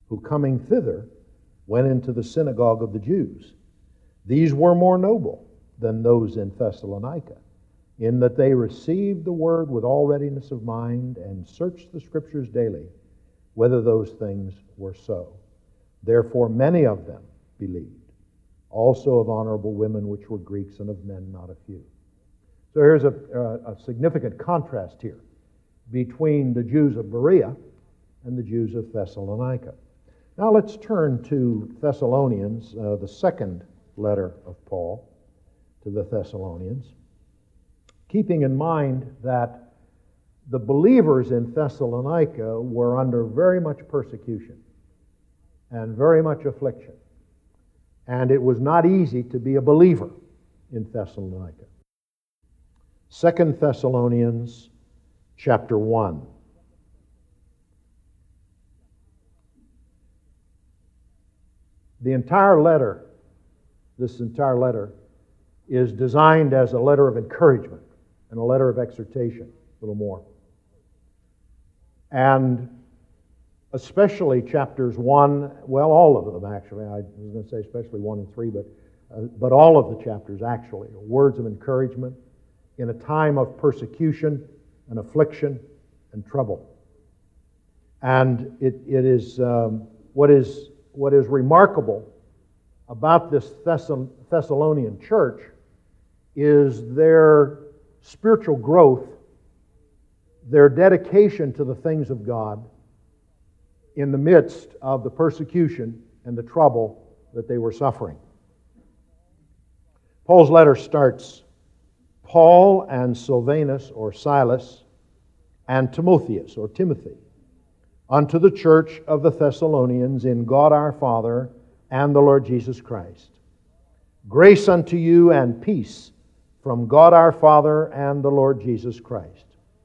who coming thither went into the synagogue of the Jews. These were more noble than those in Thessalonica, in that they received the word with all readiness of mind and searched the Scriptures daily, whether those things were so. Therefore many of them believed, also of honorable women which were Greeks, and of men not a few. So here's a significant contrast here between the Jews of Berea and the Jews of Thessalonica. Now let's turn to Thessalonians, the second letter of Paul to the Thessalonians, keeping in mind that the believers in Thessalonica were under very much persecution and very much affliction. And it was not easy to be a believer in Thessalonica. 2 Thessalonians chapter 1. This entire letter is designed as a letter of encouragement and a letter of exhortation, a little more. And especially chapters 1, well, all of them actually. I was going to say especially 1 and 3, but all of the chapters actually are words of encouragement in a time of persecution and affliction and trouble. And it is what is remarkable about this Thessalonian church is their spiritual growth, their dedication to the things of God in the midst of the persecution and the trouble that they were suffering. Paul's letter starts, Paul and Silvanus or Silas and Timotheus or Timothy, unto the church of the Thessalonians in God our Father and the Lord Jesus Christ. Grace unto you and peace from God our Father and the Lord Jesus Christ.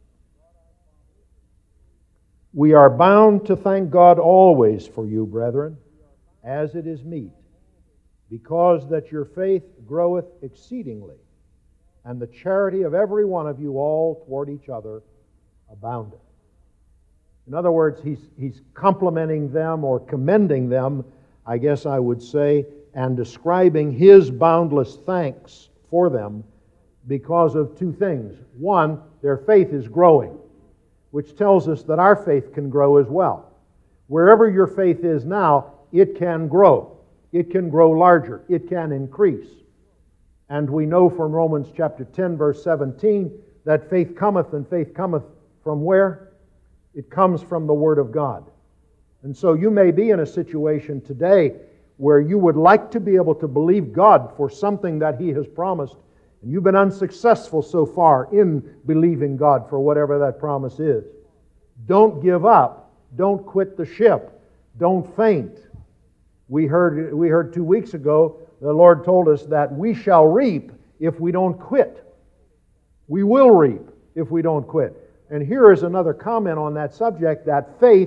We are bound to thank God always for you, brethren, as it is meet, because that your faith groweth exceedingly, and the charity of every one of you all toward each other aboundeth. In other words, he's complimenting them or commending them, I guess I would say, and describing his boundless thanks for them because of two things. One, their faith is growing, which tells us that our faith can grow as well. Wherever your faith is now, it can grow. It can grow larger. It can increase. And we know from Romans chapter 10, verse 17, that faith cometh, and faith cometh from where? It comes from the Word of God. And so you may be in a situation today where you would like to be able to believe God for something that He has promised, and you've been unsuccessful so far in believing God for whatever that promise is. Don't give up. Don't quit the ship. Don't faint. We heard 2 weeks ago, the Lord told us that we shall reap if we don't quit. We will reap if we don't quit. And here is another comment on that subject, that faith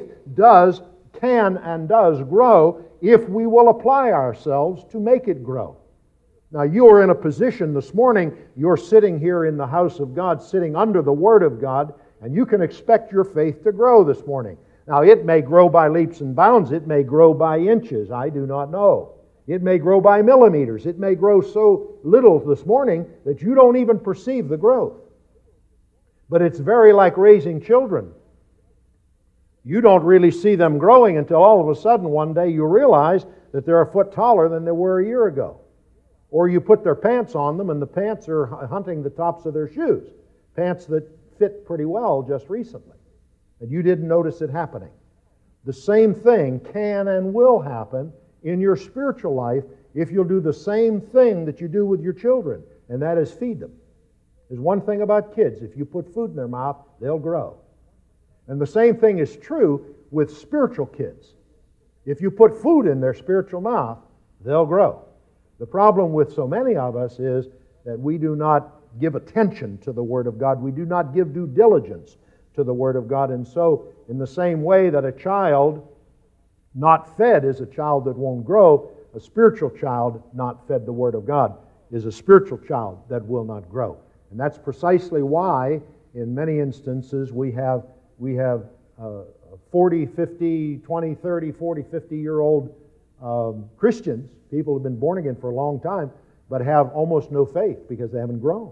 can and does grow if we will apply ourselves to make it grow. Now, you are in a position this morning, you're sitting here in the house of God, sitting under the Word of God, and you can expect your faith to grow this morning. Now, it may grow by leaps and bounds. It may grow by inches. I do not know. It may grow by millimeters. It may grow so little this morning that you don't even perceive the growth. But it's very like raising children. You don't really see them growing until all of a sudden one day you realize that they're a foot taller than they were a year ago. Or you put their pants on them and the pants are hunting the tops of their shoes. Pants that fit pretty well just recently. And you didn't notice it happening. The same thing can and will happen in your spiritual life if you'll do the same thing that you do with your children, and that is feed them. There's one thing about kids. If you put food in their mouth, they'll grow. And the same thing is true with spiritual kids. If you put food in their spiritual mouth, they'll grow. The problem with so many of us is that we do not give attention to the Word of God. We do not give due diligence to the Word of God. And so, in the same way that a child not fed is a child that won't grow, a spiritual child not fed the Word of God is a spiritual child that will not grow. And that's precisely why, in many instances, we have 40, 50, 20, 30, 40, 50-year-old Christians, people who have been born again for a long time, but have almost no faith because they haven't grown.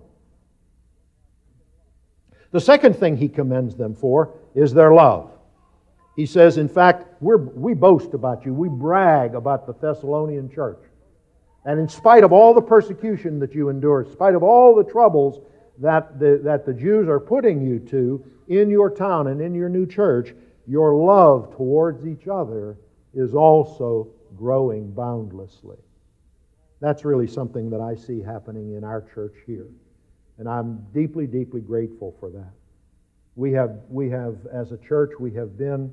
The second thing he commends them for is their love. He says, in fact, we boast about you. We brag about the Thessalonian church. And in spite of all the persecution that you endure, in spite of all the troubles that the Jews are putting you to in your town and in your new church, your love towards each other is also growing boundlessly. That's really something that I see happening in our church here. And I'm deeply, deeply grateful for that. We have, as a church, we have been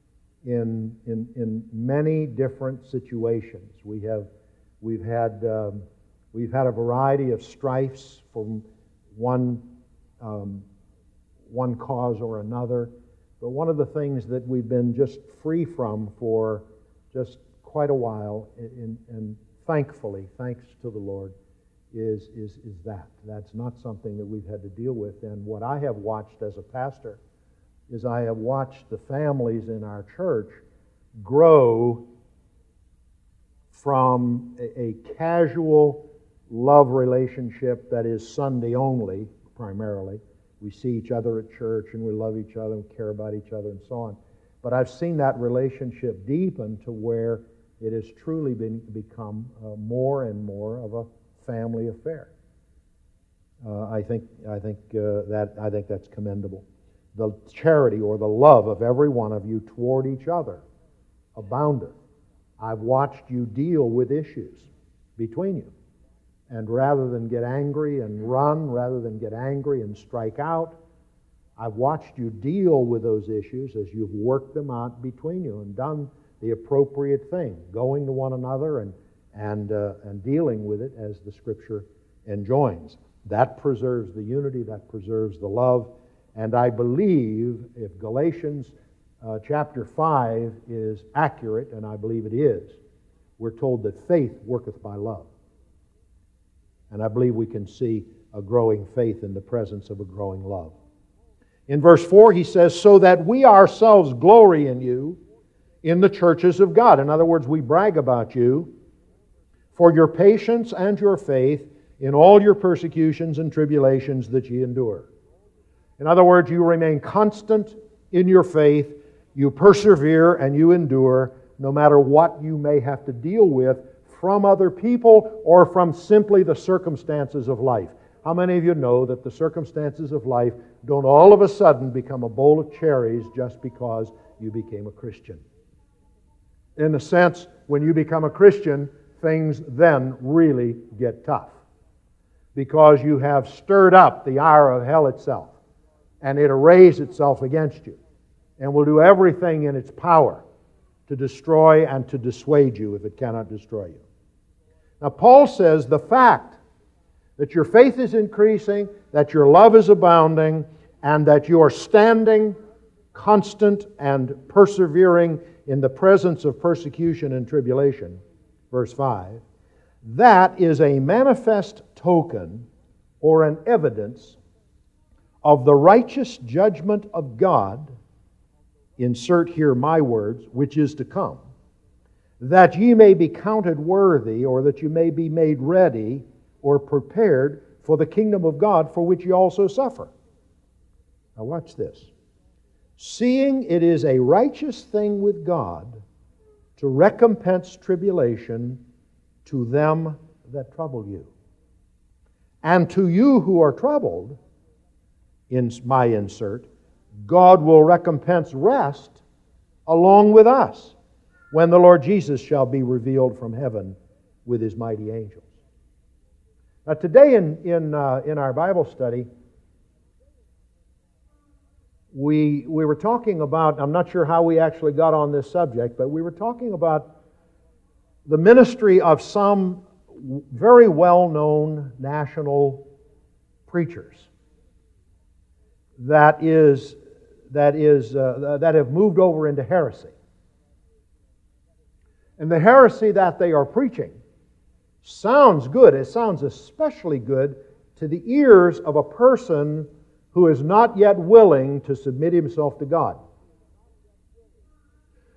in many different situations. We've had a variety of strifes from one cause or another. But one of the things that we've been just free from for just quite a while, and thankfully, thanks to the Lord, is that. That's not something that we've had to deal with. And what I have watched as a pastor is I have watched the families in our church grow from a casual love relationship that is Sunday only, primarily. We see each other at church and we love each other and care about each other and so on. But I've seen that relationship deepen to where it has truly become more and more of a family affair. I think that's commendable. The charity or the love of every one of you toward each other aboundeth. I've watched you deal with issues between you. And rather than get angry and run, rather than get angry and strike out, I've watched you deal with those issues as you've worked them out between you and done the appropriate thing, going to one another and dealing with it as the Scripture enjoins. That preserves the unity, that preserves the love. And I believe if Galatians chapter 5 is accurate, and I believe it is, we're told that faith worketh by love. And I believe we can see a growing faith in the presence of a growing love. In verse 4 he says, so that we ourselves glory in you in the churches of God. In other words, we brag about you for your patience and your faith in all your persecutions and tribulations that ye endure. In other words, you remain constant in your faith, you persevere and you endure no matter what you may have to deal with from other people or from simply the circumstances of life. How many of you know that the circumstances of life don't all of a sudden become a bowl of cherries just because you became a Christian? In a sense, when you become a Christian, things then really get tough because you have stirred up the ire of hell itself, and it arrays itself against you and will do everything in its power to destroy and to dissuade you if it cannot destroy you. Now, Paul says the fact that your faith is increasing, that your love is abounding, and that you are standing constant and persevering in the presence of persecution and tribulation, verse 5, that is a manifest token or an evidence of the righteous judgment of God, insert here my words, which is to come, that ye may be counted worthy, or that you may be made ready or prepared for the kingdom of God, for which ye also suffer. Now watch this. Seeing it is a righteous thing with God to recompense tribulation to them that trouble you. And to you who are troubled, in my insert, God will recompense rest along with us when the Lord Jesus shall be revealed from heaven with His mighty angels. Now today in our Bible study, we were talking about, I'm not sure how we actually got on this subject, but we were talking about the ministry of some very well-known national preachers that have moved over into heresy. And the heresy that they are preaching sounds good. It sounds especially good to the ears of a person who is not yet willing to submit himself to God.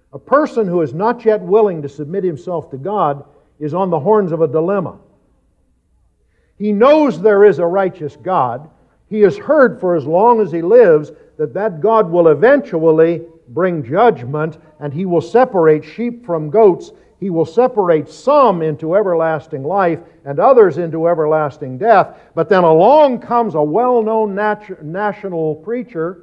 A person who is not yet willing to submit himself to God is on the horns of a dilemma. He knows there is a righteous God. He has heard for as long as he lives that God will eventually bring judgment, and He will separate sheep from goats. He will separate some into everlasting life and others into everlasting death. But then along comes a well-known national preacher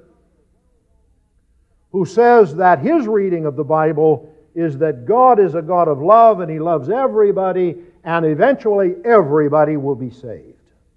who says that his reading of the Bible is that God is a God of love and He loves everybody, and eventually everybody will be saved.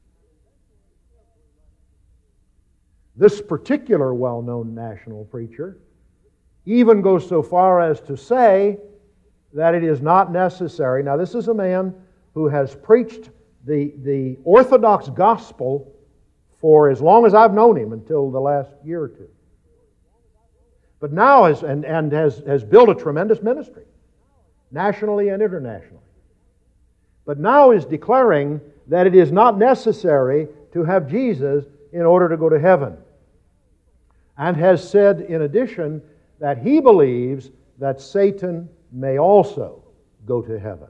This particular well-known national preacher even goes so far as to say that it is not necessary. Now, this is a man who has preached the Orthodox gospel for as long as I've known him, until the last year or two. But now has built a tremendous ministry, nationally and internationally. But now is declaring that it is not necessary to have Jesus in order to go to heaven. And has said, in addition, that he believes that Satan may also go to heaven.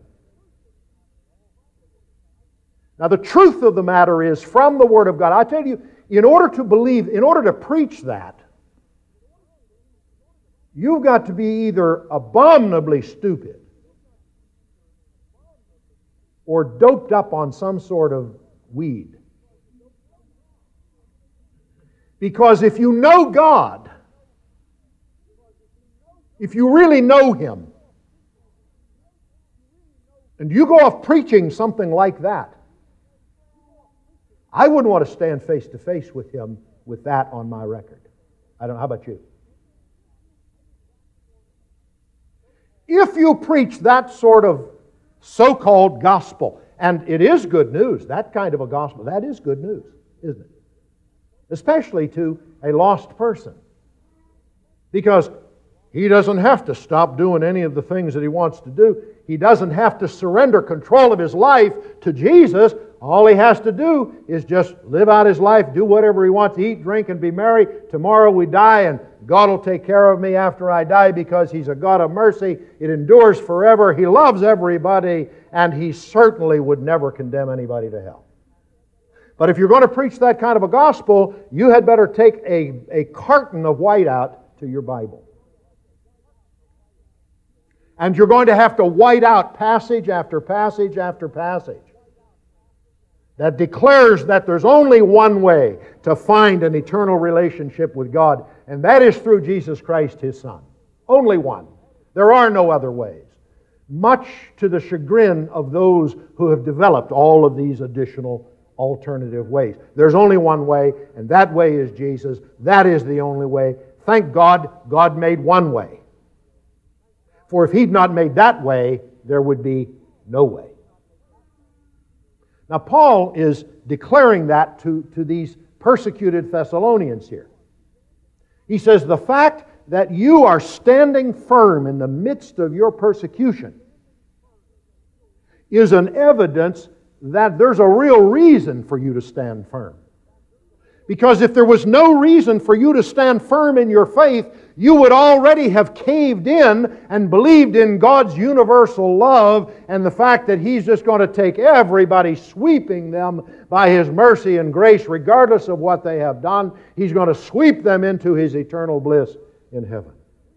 Now, the truth of the matter is, from the Word of God, I tell you, in order to preach that, you've got to be either abominably stupid or doped up on some sort of weed. Because if you know God, if you really know Him, and you go off preaching something like that, I wouldn't want to stand face to face with Him with that on my record. I don't know, how about you? If you preach that sort of so-called gospel, and it is good news, that kind of a gospel, that is good news, isn't it? Especially to a lost person. Because he doesn't have to stop doing any of the things that he wants to do. He doesn't have to surrender control of his life to Jesus. All he has to do is just live out his life, do whatever he wants, eat, drink, and be merry. Tomorrow we die, and God will take care of me after I die, because He's a God of mercy. It endures forever. He loves everybody, and He certainly would never condemn anybody to hell. But if you're going to preach that kind of a gospel, you had better take a carton of whiteout to your Bible. And you're going to have to white out passage after passage after passage that declares that there's only one way to find an eternal relationship with God, and that is through Jesus Christ, His Son. Only one. There are no other ways. Much to the chagrin of those who have developed all of these additional alternative ways. There's only one way, and that way is Jesus. That is the only way. Thank God, God made one way. For if He'd not made that way, there would be no way. Now, Paul is declaring that to these persecuted Thessalonians here. He says, the fact that you are standing firm in the midst of your persecution is an evidence that there's a real reason for you to stand firm. Because if there was no reason for you to stand firm in your faith, you would already have caved in and believed in God's universal love and the fact that He's just going to take everybody, sweeping them by His mercy and grace, regardless of what they have done. He's going to sweep them into His eternal bliss in heaven.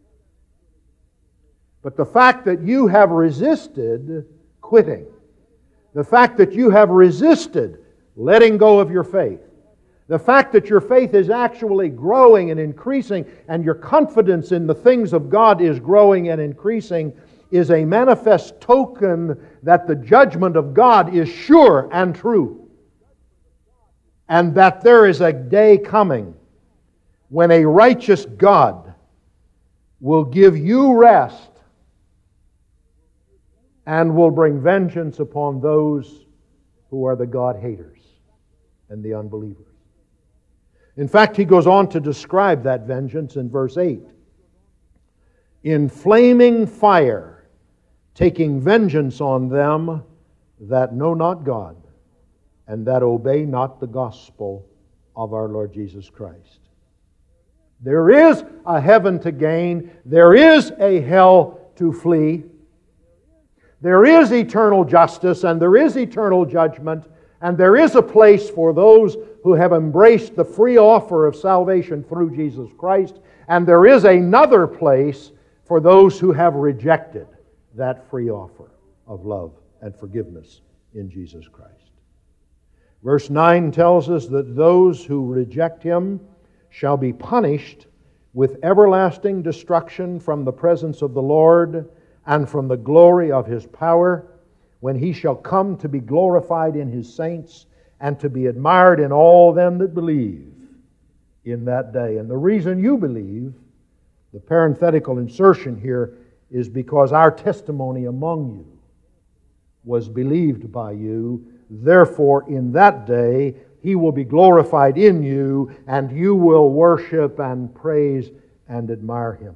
But the fact that you have resisted quitting, the fact that you have resisted letting go of your faith, the fact that your faith is actually growing and increasing, and your confidence in the things of God is growing and increasing, is a manifest token that the judgment of God is sure and true. And that there is a day coming when a righteous God will give you rest and will bring vengeance upon those who are the God-haters and the unbelievers. In fact, he goes on to describe that vengeance in verse 8. In flaming fire, taking vengeance on them that know not God, and that obey not the gospel of our Lord Jesus Christ. There is a heaven to gain. There is a hell to flee. There is eternal justice and there is eternal judgment, and there is a place for those who have embraced the free offer of salvation through Jesus Christ, and there is another place for those who have rejected that free offer of love and forgiveness in Jesus Christ. Verse 9 tells us that those who reject Him shall be punished with everlasting destruction from the presence of the Lord and from the glory of His power, when He shall come to be glorified in His saints and to be admired in all them that believe in that day. And the reason you believe, the parenthetical insertion here, is because our testimony among you was believed by you. Therefore, in that day, He will be glorified in you, and you will worship and praise and admire Him.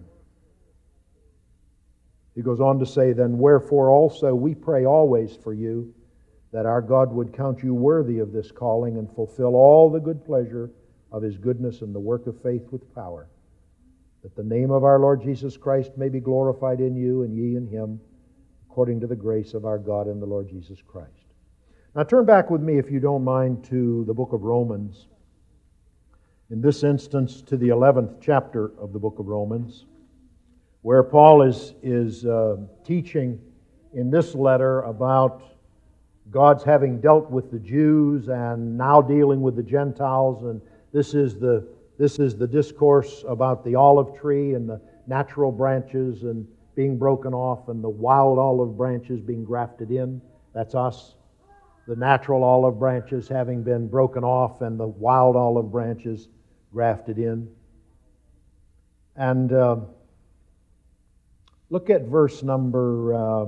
He goes on to say, then wherefore also we pray always for you, that our God would count you worthy of this calling and fulfill all the good pleasure of His goodness and the work of faith with power, that the name of our Lord Jesus Christ may be glorified in you and ye in Him, according to the grace of our God and the Lord Jesus Christ. Now turn back with me, if you don't mind, to the book of Romans. In this instance, to the 11th chapter of the book of Romans, where Paul is teaching in this letter about God's having dealt with the Jews and now dealing with the Gentiles. And this is the discourse about the olive tree and the natural branches and being broken off and the wild olive branches being grafted in. That's us. The natural olive branches having been broken off and the wild olive branches grafted in. And look at verse number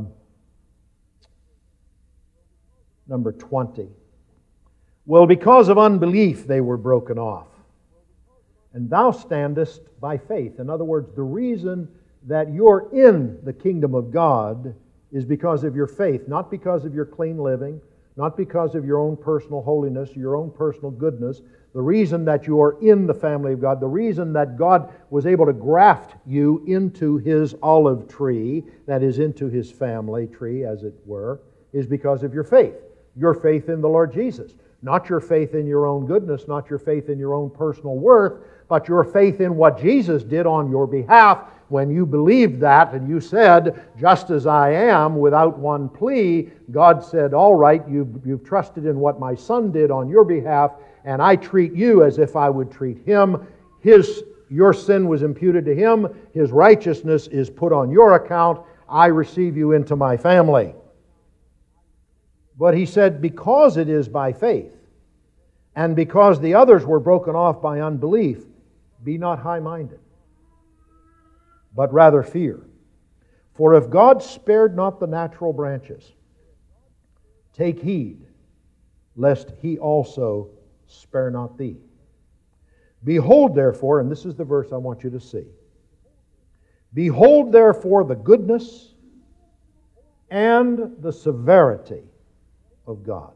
20. Well, because of unbelief they were broken off. And thou standest by faith. In other words, the reason that you're in the kingdom of God is because of your faith, not because of your clean living, not because of your own personal holiness, your own personal goodness. The reason that you are in the family of God, the reason that God was able to graft you into His olive tree, that is, into His family tree, as it were, is because of your faith. Your faith in the Lord Jesus. Not your faith in your own goodness, not your faith in your own personal worth, but your faith in what Jesus did on your behalf when you believed that and you said, just as I am, without one plea. God said, all right, you've trusted in what my Son did on your behalf, and I treat you as if I would treat Him. Your sin was imputed to Him. His righteousness is put on your account. I receive you into my family. But he said, because it is by faith, and because the others were broken off by unbelief, be not high-minded, but rather fear. For if God spared not the natural branches, take heed, lest He also spare not thee. Behold, therefore, and this is the verse I want you to see. Behold, therefore, the goodness and the severity of God.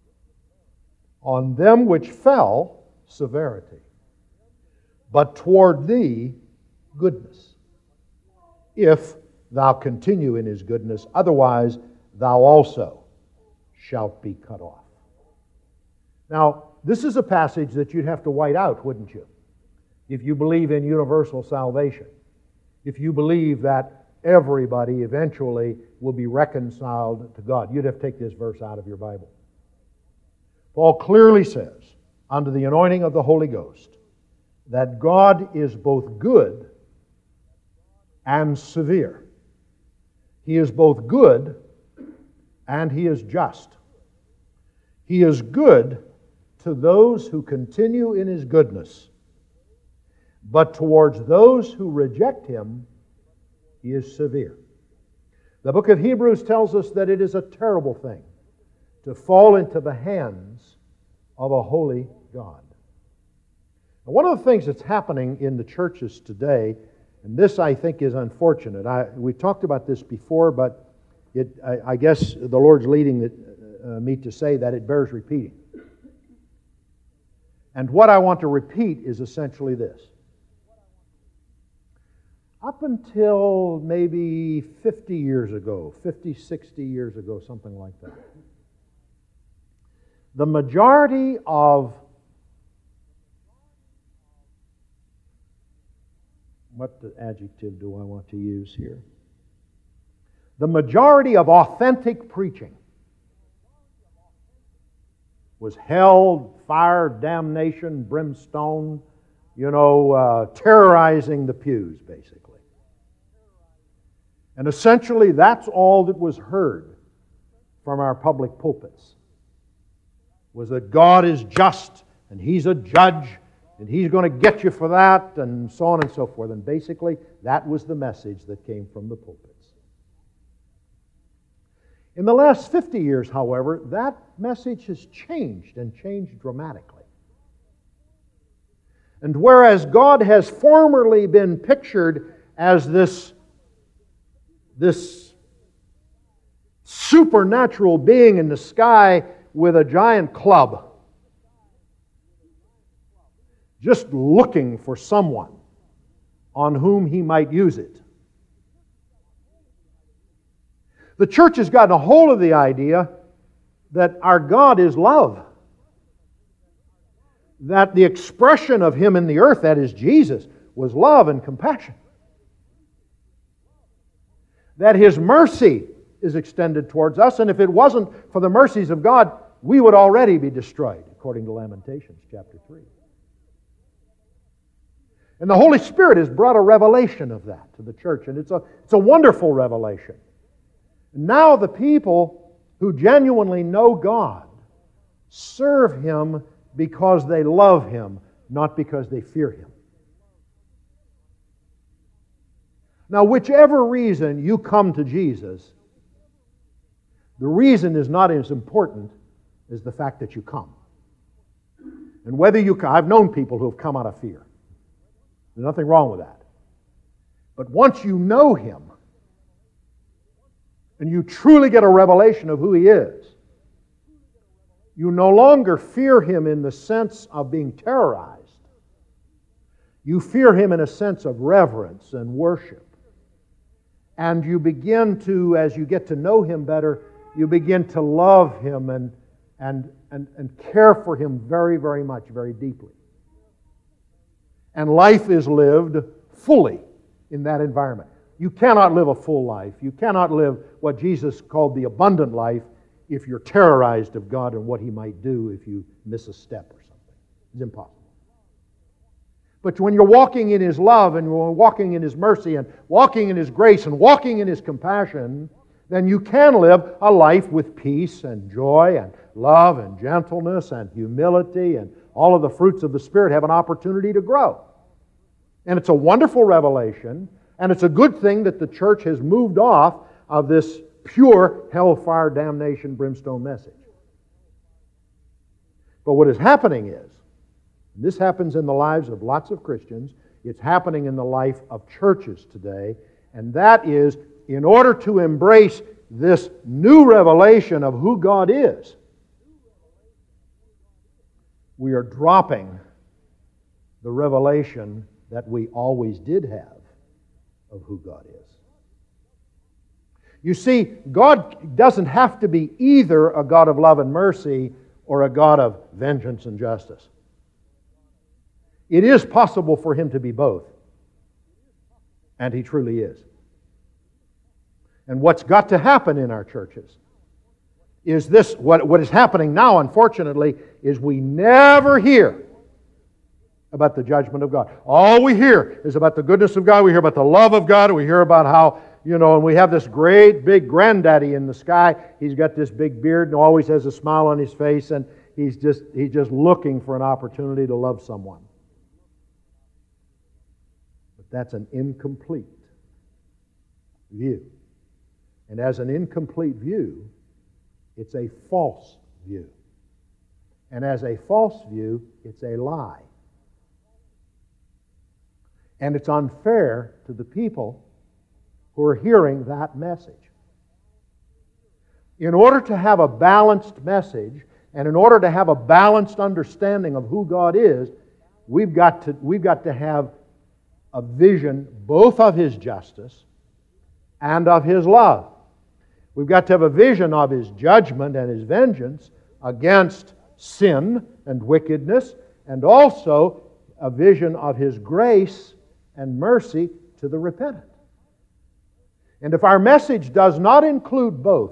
On them which fell, severity, but toward thee, goodness, if thou continue in His goodness, otherwise thou also shalt be cut off. Now, this is a passage that you'd have to white out, wouldn't you? If you believe in universal salvation. If you believe that everybody eventually will be reconciled to God. You'd have to take this verse out of your Bible. Paul clearly says, under the anointing of the Holy Ghost, that God is both good and severe. He is both good and He is just. He is good to those who continue in His goodness, but towards those who reject Him, He is severe. The book of Hebrews tells us that it is a terrible thing to fall into the hands of a holy God. Now, one of the things that's happening in the churches today, and this I think is unfortunate. We talked about this before, but I guess the Lord's leading me to say that it bears repeating. And what I want to repeat is essentially this. up until maybe 50 years ago, 50, 60 years ago, something like that, the majority of what adjective do I want to use here? The majority of authentic preaching was hell, fire, damnation, brimstone, terrorizing the pews, basically. And essentially, that's all that was heard from our public pulpits, was that God is just, and He's a judge, and He's going to get you for that, and so on and so forth. And basically, that was the message that came from the pulpits. In the last 50 years, however, that message has changed, and changed dramatically. And whereas God has formerly been pictured as this supernatural being in the sky with a giant club, just looking for someone on whom He might use it, the church has gotten a hold of the idea that our God is love. That the expression of Him in the earth, that is Jesus, was love and compassion. That His mercy is extended towards us, and if it wasn't for the mercies of God, we would already be destroyed, according to Lamentations chapter 3. And the Holy Spirit has brought a revelation of that to the church, and it's a wonderful revelation. Now the people who genuinely know God serve Him because they love Him, not because they fear Him. Now, whichever reason you come to Jesus, the reason is not as important as the fact that you come. And whether you come, I've known people who have come out of fear. There's nothing wrong with that. But once you know Him, and you truly get a revelation of who He is, you no longer fear Him in the sense of being terrorized. You fear Him in a sense of reverence and worship. And you begin to, as you get to know Him better, you begin to love Him and care for Him very, very much, very deeply. And life is lived fully in that environment. You cannot live a full life. You cannot live what Jesus called the abundant life if you're terrorized of God and what He might do if you miss a step or something. It's impossible. But when you're walking in His love and you're walking in His mercy and walking in His grace and walking in His compassion, then you can live a life with peace and joy and love and gentleness and humility, and all of the fruits of the Spirit have an opportunity to grow. And it's a wonderful revelation. And it's a good thing that the church has moved off of this pure hellfire, damnation, brimstone message. But what is happening is, and this happens in the lives of lots of Christians, it's happening in the life of churches today, and that is, in order to embrace this new revelation of who God is, we are dropping the revelation that we always did have of who God is. You see, God doesn't have to be either a God of love and mercy or a God of vengeance and justice. It is possible for Him to be both. And He truly is. And what's got to happen in our churches is this, what is happening now, unfortunately, is we never hear about the judgment of God. All we hear is about the goodness of God. We hear about the love of God. We hear about how, and we have this great big granddaddy in the sky. He's got this big beard and always has a smile on his face, and he's just looking for an opportunity to love someone. But that's an incomplete view. And as an incomplete view, it's a false view. And as a false view, it's a lie. And it's unfair to the people who are hearing that message. In order to have a balanced message, and in order to have a balanced understanding of who God is, we've got to have a vision both of His justice and of His love. We've got to have a vision of His judgment and His vengeance against sin and wickedness, and also a vision of His grace and mercy to the repentant. And if our message does not include both,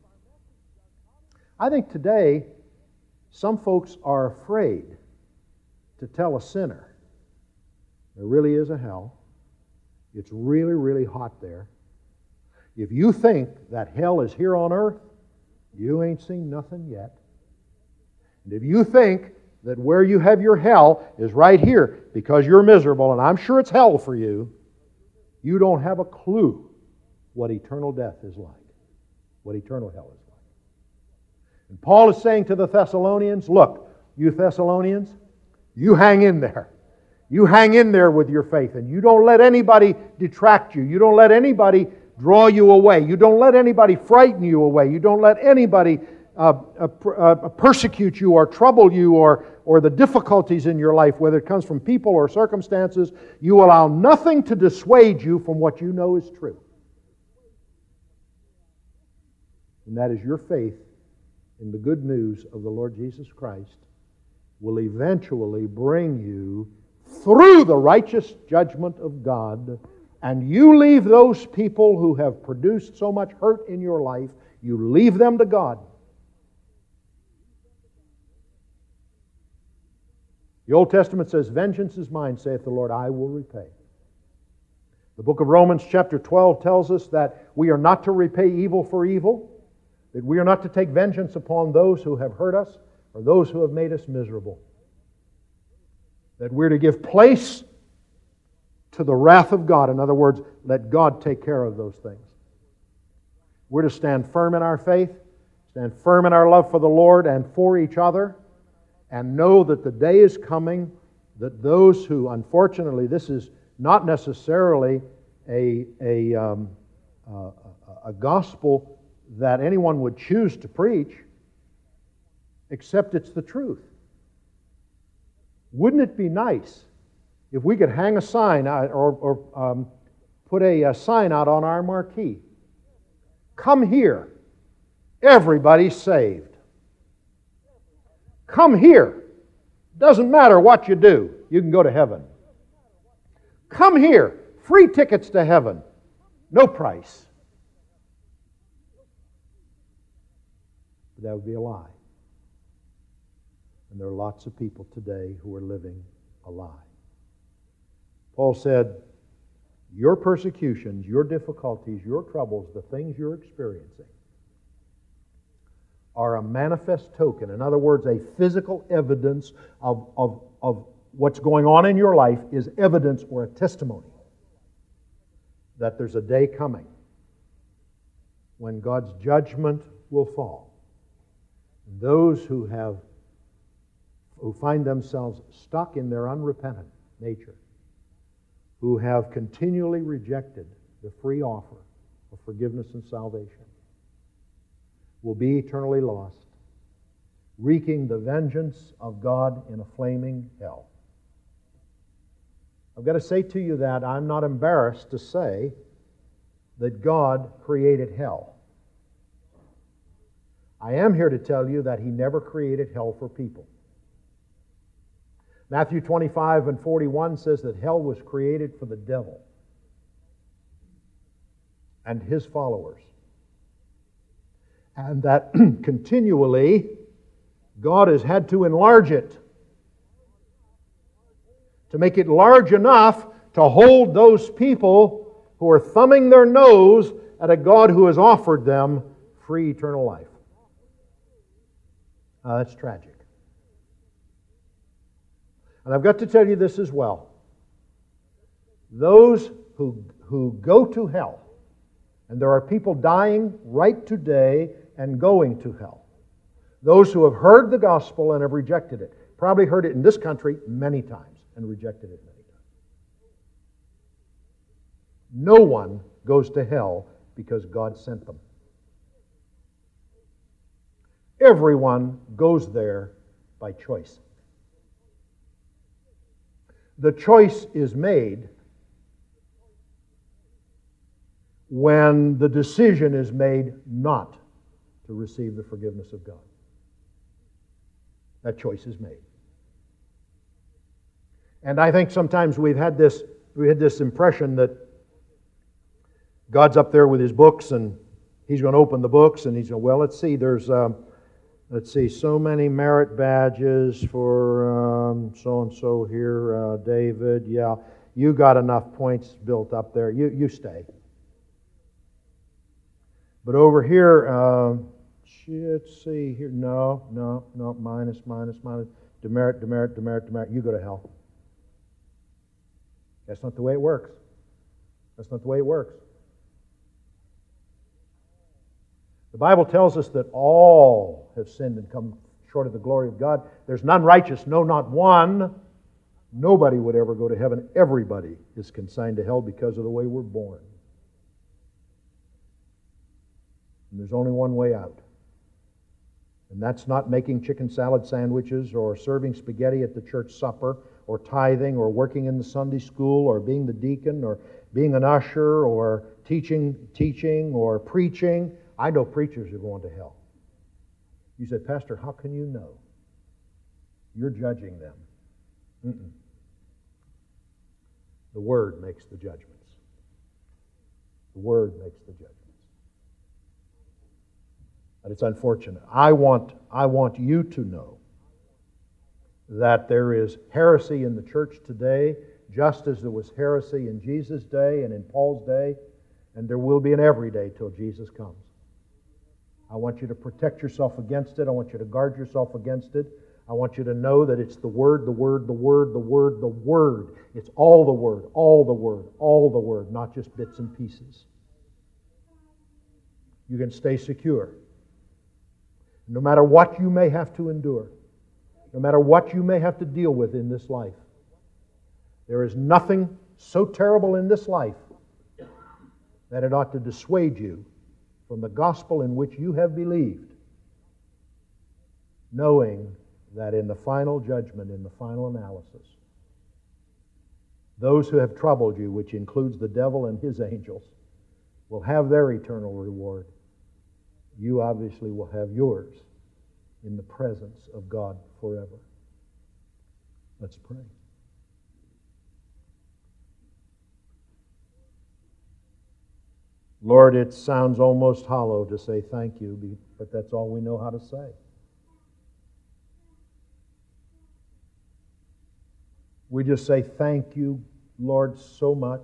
I think today some folks are afraid to tell a sinner there really is a hell. It's really, really hot there. If you think that hell is here on earth, you ain't seen nothing yet. And if you think that where you have your hell is right here because you're miserable, and I'm sure it's hell for you, you don't have a clue what eternal death is like, what eternal hell is like. And Paul is saying to the Thessalonians, look, you Thessalonians, you hang in there. You hang in there with your faith, and you don't let anybody detract you. You don't let anybody draw you away. You don't let anybody frighten you away. You don't let anybody persecute you or trouble you or the difficulties in your life, whether it comes from people or circumstances. You allow nothing to dissuade you from what you know is true. And that is your faith in the good news of the Lord Jesus Christ will eventually bring you through the righteous judgment of God, and you leave those people who have produced so much hurt in your life, you leave them to God. The Old Testament says, vengeance is mine, saith the Lord, I will repay. The book of Romans chapter 12 tells us that we are not to repay evil for evil, that we are not to take vengeance upon those who have hurt us or those who have made us miserable, that we're to give place to the wrath of God. In other words, let God take care of those things. We're to stand firm in our faith, stand firm in our love for the Lord and for each other, and know that the day is coming that those who, unfortunately, this is not necessarily a gospel that anyone would choose to preach, except it's the truth. Wouldn't it be nice if we could hang a sign or put a sign out on our marquee? Come here. Everybody's saved. Come here. Doesn't matter what you do. You can go to heaven. Come here. Free tickets to heaven. No price. But that would be a lie. And there are lots of people today who are living a lie. Paul said, your persecutions, your difficulties, your troubles, the things you're experiencing, are a manifest token. In other words, a physical evidence of what's going on in your life is evidence or a testimony that there's a day coming when God's judgment will fall. Those who find themselves stuck in their unrepentant nature, who have continually rejected the free offer of forgiveness and salvation, will be eternally lost, wreaking the vengeance of God in a flaming hell. I've got to say to you that I'm not embarrassed to say that God created hell. I am here to tell you that He never created hell for people. Matthew 25 and 41 says that hell was created for the devil and his followers. And that continually God has had to enlarge it to make it large enough to hold those people who are thumbing their nose at a God who has offered them free eternal life. That's tragic. And I've got to tell you this as well. Those who go to hell, and there are people dying right today and going to hell. Those who have heard the gospel and have rejected it. Probably heard it in this country many times and rejected it many times. No one goes to hell because God sent them. Everyone goes there by choice. The choice is made when the decision is made not to receive the forgiveness of God. That choice is made. And I think sometimes we had this impression that God's up there with His books and He's going to open the books and He's going, well, let's see, there's so many merit badges for so-and-so here, David. Yeah, you got enough points built up there. You stay. But over here, let's see here. No, minus. Demerit. You go to hell. That's not the way it works. That's not the way it works. The Bible tells us that all have sinned and come short of the glory of God. There's none righteous, no, not one. Nobody would ever go to heaven. Everybody is consigned to hell because of the way we're born. And there's only one way out. And that's not making chicken salad sandwiches or serving spaghetti at the church supper or tithing or working in the Sunday school or being the deacon or being an usher or teaching or preaching. I know preachers are going to hell. You said, Pastor, how can you know? You're judging them. Mm-mm. The Word makes the judgments. The Word makes the judgments. And it's unfortunate. I want you to know that there is heresy in the church today, just as there was heresy in Jesus' day and in Paul's day, and there will be in every day till Jesus comes. I want you to protect yourself against it. I want you to guard yourself against it. I want you to know that it's the Word, the Word, the Word, the Word, the Word. It's all the Word, all the Word, all the Word, not just bits and pieces. You can stay secure. No matter what you may have to endure, no matter what you may have to deal with in this life, there is nothing so terrible in this life that it ought to dissuade you from the gospel in which you have believed, knowing that in the final judgment, in the final analysis, those who have troubled you, which includes the devil and his angels, will have their eternal reward. You obviously will have yours in the presence of God forever. Let's pray. Lord, it sounds almost hollow to say thank you, but that's all we know how to say. We just say thank you, Lord, so much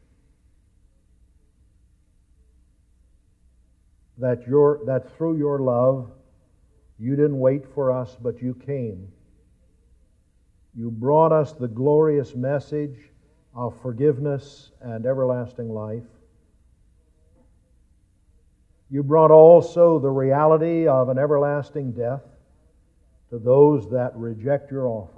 that through your love, you didn't wait for us, but you came. You brought us the glorious message of forgiveness and everlasting life. You brought also the reality of an everlasting death to those that reject your offer.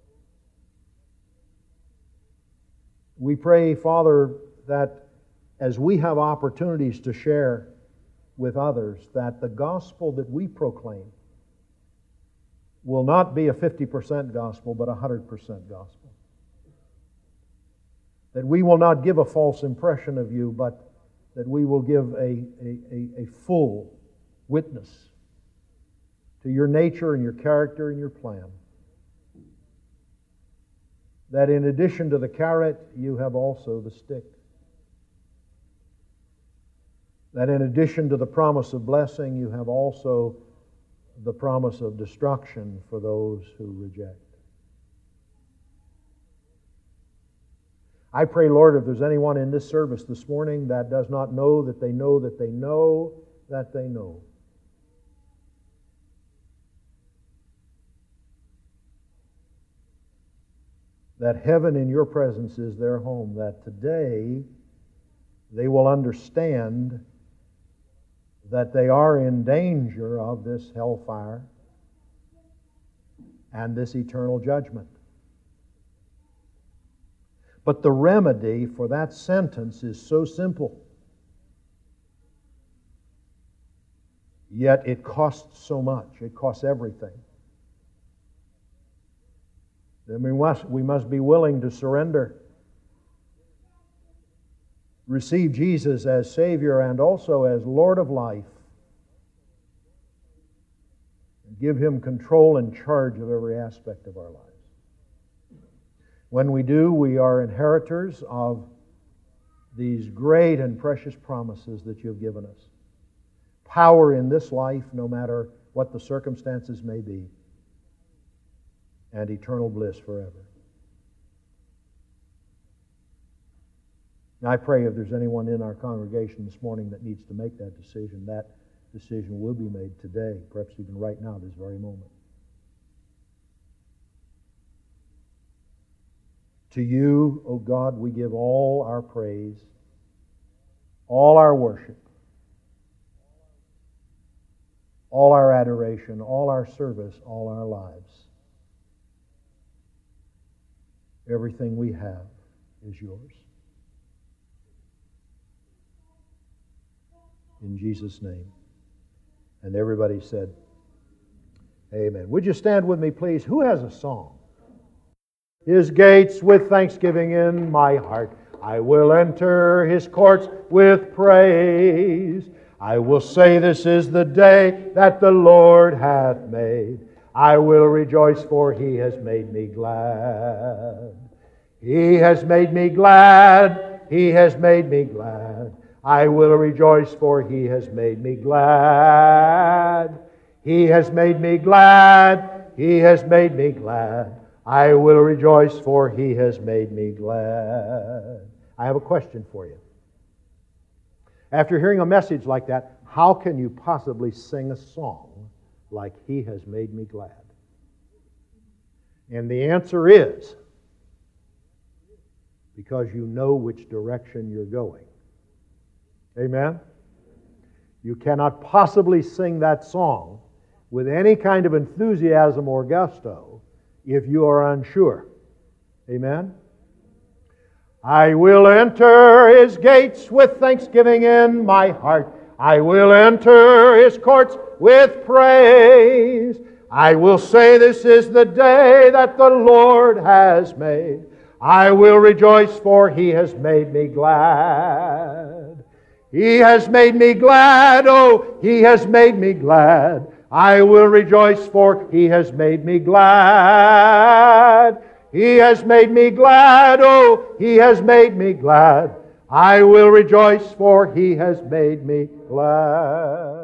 We pray, Father, that as we have opportunities to share with others, that the gospel that we proclaim will not be a 50% gospel, but a 100% gospel. That we will not give a false impression of you, but that we will give a full witness to your nature and your character and your plan. That in addition to the carrot, you have also the stick. That in addition to the promise of blessing, you have also the promise of destruction for those who reject. I pray, Lord, if there's anyone in this service this morning that does not know that they know that they know that they know, that heaven in your presence is their home, that today they will understand that they are in danger of this hellfire and this eternal judgment. But the remedy for that sentence is so simple. Yet it costs so much. It costs everything. Then we must be willing to surrender. receive Jesus as Savior and also as Lord of life, and give Him control and charge of every aspect of our lives. When we do, we are inheritors of these great and precious promises that You have given us. Power in this life, no matter what the circumstances may be, and eternal bliss forever. Now, I pray if there's anyone in our congregation this morning that needs to make that decision will be made today, perhaps even right now, this very moment. To You, O God, we give all our praise, all our worship, all our adoration, all our service, all our lives. Everything we have is Yours. In Jesus' name. And everybody said, amen. Would you stand with me, please? Who has a song? His gates with thanksgiving in my heart. I will enter His courts with praise. I will say, this is the day that the Lord hath made. I will rejoice, for He has made me glad. He has made me glad. He has made me glad. I will rejoice, for He has made me glad. He has made me glad. He has made me glad. I will rejoice, for He has made me glad. I have a question for you. After hearing a message like that, how can you possibly sing a song like He has made me glad? And the answer is because you know which direction you're going. Amen? You cannot possibly sing that song with any kind of enthusiasm or gusto if you are unsure. Amen? I will enter His gates with thanksgiving in my heart. I will enter His courts with praise. I will say, this is the day that the Lord has made. I will rejoice, for He has made me glad. He has made me glad, oh, He has made me glad. I will rejoice, for He has made me glad. He has made me glad, oh, He has made me glad. I will rejoice, for He has made me glad.